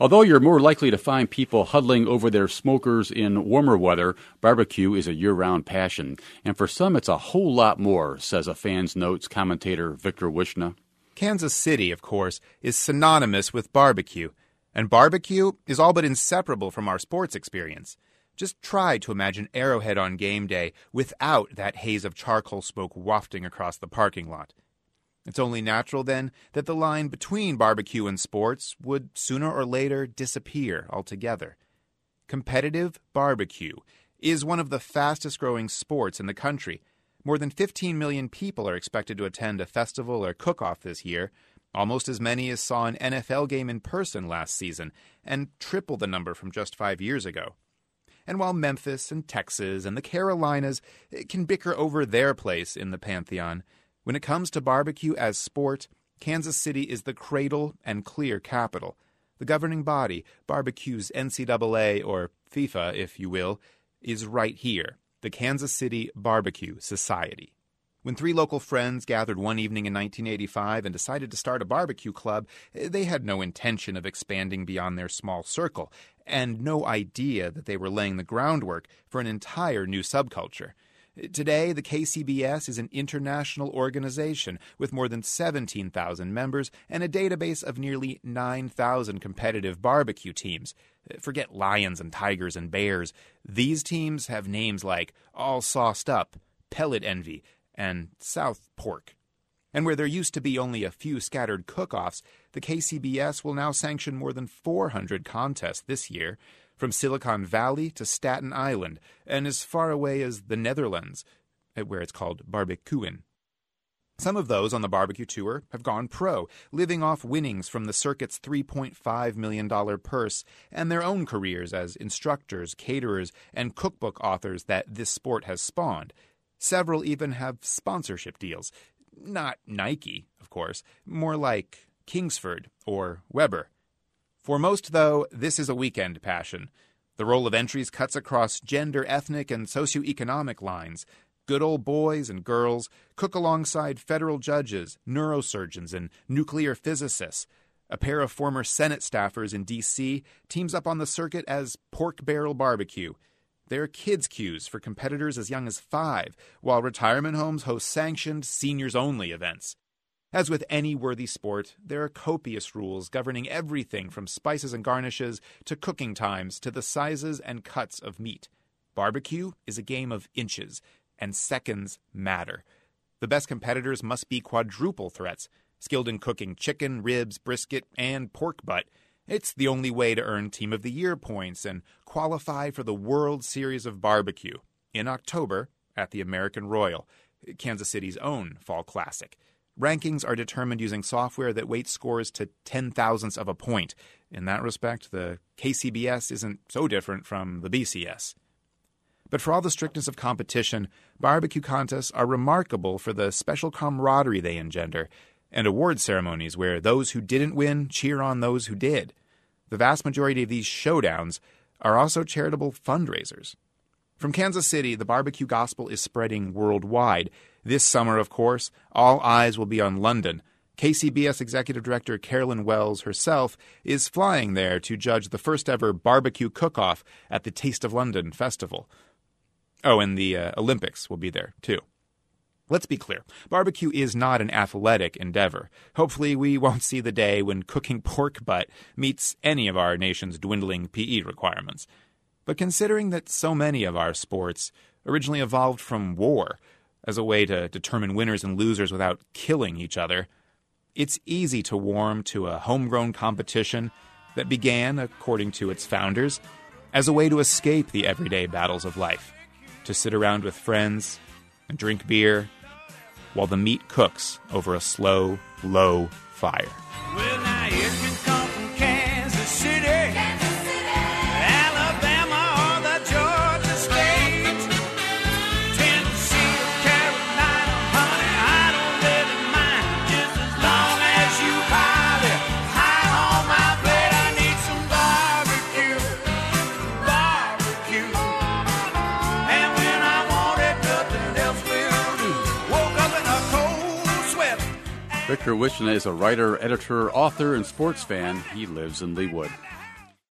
Although you're more likely to find people huddling over their smokers in warmer weather, barbecue is a year-round passion. And for some, it's a whole lot more, says a Fans Notes commentator Victor Wishna. Kansas City, of course, is synonymous with barbecue. And barbecue is all but inseparable from our sports experience. Just try to imagine Arrowhead on game day without that haze of charcoal smoke wafting across the parking lot. It's only natural, then, that the line between barbecue and sports would sooner or later disappear altogether. Competitive barbecue is one of the fastest-growing sports in the country. More than 15 million people are expected to attend a festival or cook-off this year, almost as many as saw an NFL game in person last season, and triple the number from just 5 years ago. And while Memphis and Texas and the Carolinas can bicker over their place in the pantheon, when it comes to barbecue as sport, Kansas City is the cradle and clear capital. The governing body, barbecue's NCAA, or FIFA, if you will, is right here, the Kansas City Barbecue Society. When 3 local friends gathered one evening in 1985 and decided to start a barbecue club, they had no intention of expanding beyond their small circle, and no idea that they were laying the groundwork for an entire new subculture. Today, the KCBS is an international organization with more than 17,000 members and a database of nearly 9,000 competitive barbecue teams. Forget lions and tigers and bears. These teams have names like All Sauced Up, Pellet Envy, and South Pork. And where there used to be only a few scattered cook-offs, the KCBS will now sanction more than 400 contests this year, from Silicon Valley to Staten Island, and as far away as the Netherlands, where it's called barbecuing. Some of those on the barbecue tour have gone pro, living off winnings from the circuit's $3.5 million purse and their own careers as instructors, caterers, and cookbook authors that this sport has spawned. Several even have sponsorship deals. Not Nike, of course, more like Kingsford or Weber. For most, though, this is a weekend passion. The roll of entries cuts across gender, ethnic, and socioeconomic lines. Good old boys and girls cook alongside federal judges, neurosurgeons, and nuclear physicists. A pair of former Senate staffers in D.C. teams up on the circuit as Pork Barrel Barbecue. There are kids' queues for competitors as young as 5, while retirement homes host sanctioned seniors-only events. As with any worthy sport, there are copious rules governing everything from spices and garnishes to cooking times to the sizes and cuts of meat. Barbecue is a game of inches, and seconds matter. The best competitors must be quadruple threats, skilled in cooking chicken, ribs, brisket, and pork butt. It's the only way to earn Team of the Year points and qualify for the World Series of Barbecue in October at the American Royal, Kansas City's own fall classic. Rankings are determined using software that weights scores to 10,000ths of a point. In that respect, the KCBS isn't so different from the BCS. But for all the strictness of competition, barbecue contests are remarkable for the special camaraderie they engender, and award ceremonies where those who didn't win cheer on those who did. The vast majority of these showdowns are also charitable fundraisers. From Kansas City, the barbecue gospel is spreading worldwide. This summer, of course, all eyes will be on London. KCBS Executive Director Carolyn Wells herself is flying there to judge the first-ever barbecue cook-off at the Taste of London Festival. Oh, and the Olympics will be there, too. Let's be clear, barbecue is not an athletic endeavor. Hopefully we won't see the day when cooking pork butt meets any of our nation's dwindling PE requirements. But considering that so many of our sports originally evolved from war as a way to determine winners and losers without killing each other, it's easy to warm to a homegrown competition that began, according to its founders, as a way to escape the everyday battles of life, to sit around with friends and drink beer while the meat cooks over a slow, low fire. Well, now you can come from Kansas City, Alabama, or the Georgia state, Tennessee or Carolina, honey, I don't really mind, just as long as you pile it high on my plate. I need some barbecue, and when I want it, nothing else will do. Woke up in a cold sweat. Victor Wishna is a writer, editor, author, and sports fan. He lives in Leawood.